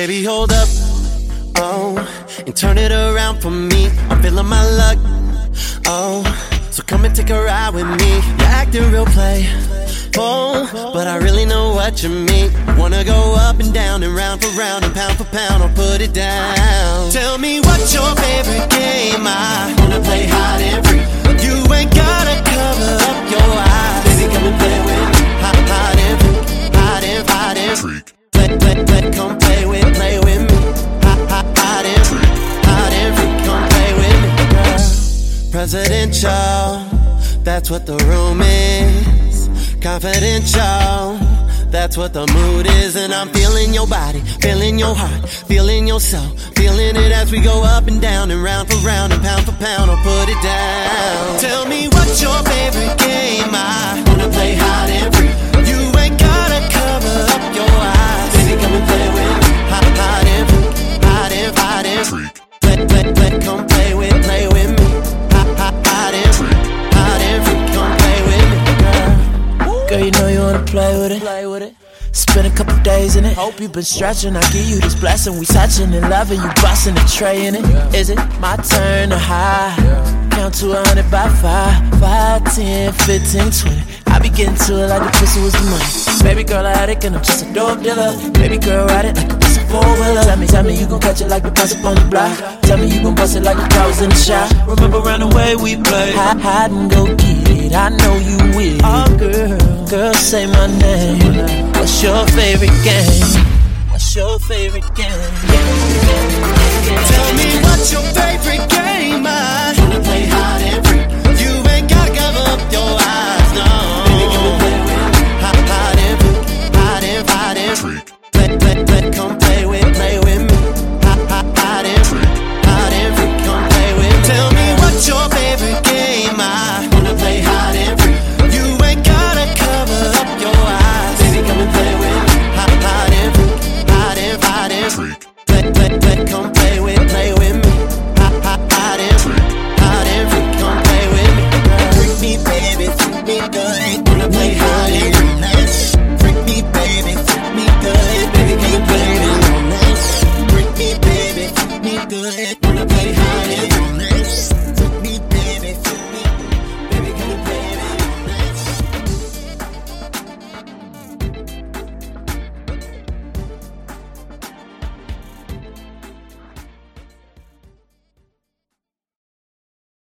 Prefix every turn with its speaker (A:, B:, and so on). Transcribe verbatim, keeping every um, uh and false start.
A: Baby, hold up, oh, and turn it around for me. I'm feeling my luck, oh, so come and take a ride with me. You're acting real play, oh, but I really know what you mean. Wanna go up and down and round for round and pound for pound, I'll put it down. Tell me what's your favorite game? I wanna play hide and freak. You ain't gotta cover up your eyes. Baby, come and play with me. Hide, hide and freak, hide and, hide and freak. Play, play, play, come play with, play with me. Hide, hide, hide and freak, hide and freak. Come play with me, girl. Presidential, that's what the room is. Confidential, that's what the mood is. And I'm feeling your body, feeling your heart, feeling your soul, feeling it as we go up and down and round for round and pound for pound, I'll put it down. Tell me what's your favorite game? I wanna play hide and freak. You ain't gotta cover up your eyes. Baby, come and play with me. Hide, hide and freak, hide and, hide and freak. Play, play, play, come play with, play with me. Hide, hide, hide and freak, hide and freak. Come play with me, girl.
B: Girl, you know you wanna play with it. Play with it. Spend a couple days in it. Hope you been stretching. I give you this blessing. We touching and loving. You busting the tray in it. Is it my turn to high? Count to a hundred by five. Five, ten, fifteen, twenty. I be getting to it like the pussy was the money. Baby girl, I addict and I'm just a dope dealer. Baby girl, ride it like a piece of four-wheeler. Tell me, tell me you gon' catch it like the bus up on the block. Tell me you gon' bust it like the crowd was in the shop. Remember around the way we played. Hide, hide and go get it. I know you will. Oh girl, girl, say my name. What's your favorite game? What's your favorite game?
A: Tell me what's your favorite game? I wanna play hide